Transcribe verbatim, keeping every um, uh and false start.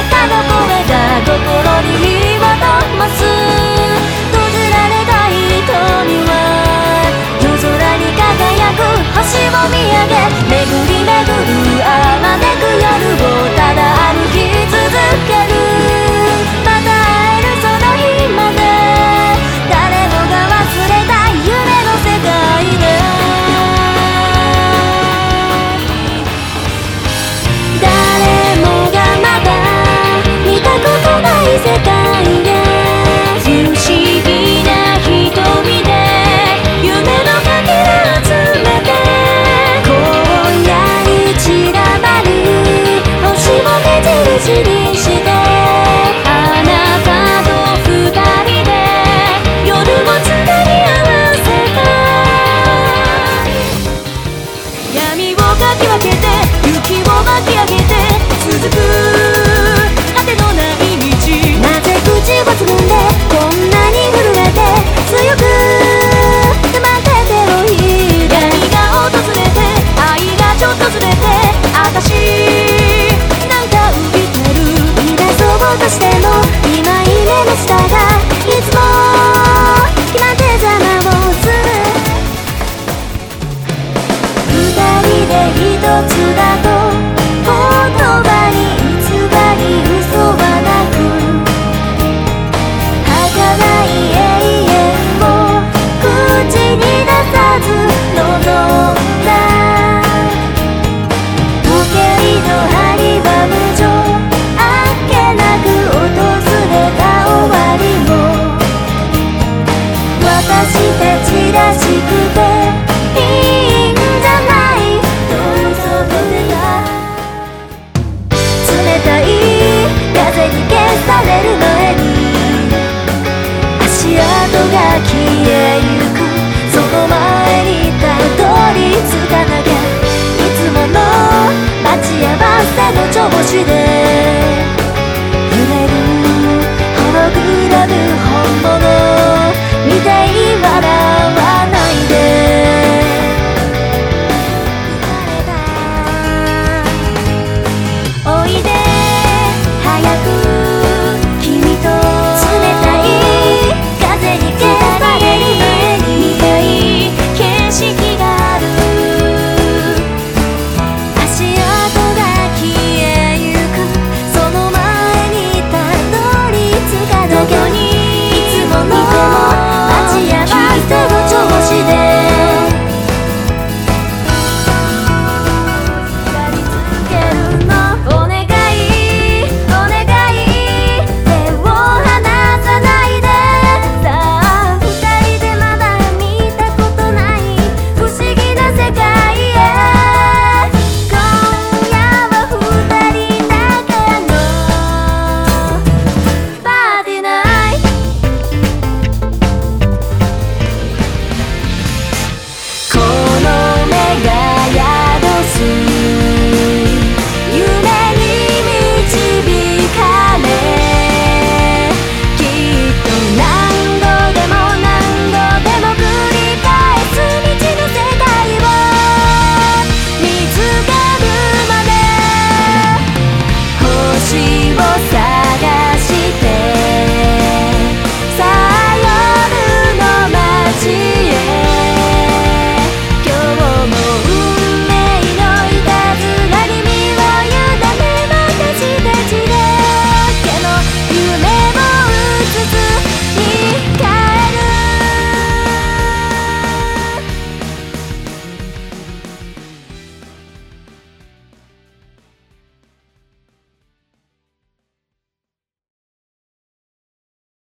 ただ声が心に火を灯す。閉じられた瞳は夜空に輝く星を見上げ、巡り巡るあまねく夜をただ歩き続ける。また会えるその日まで誰もが忘れた夢の世界で、誰もがまだ見たことない世界で、不思議な瞳で夢のかけら集めて、今夜に散らばる星を目印にして、あなたと二人で夜をつなぎ合わせた。闇をかき分けて雪を巻き上げて続く果てのない道。なぜ口をつぐんでこんなに震えて強く黙って手を引いて、闇が訪れて愛がちょっとずれて、あたしなんか浮いてる。言い出そうとしても今夢の下がいつも決まって邪魔をする。二人で一つ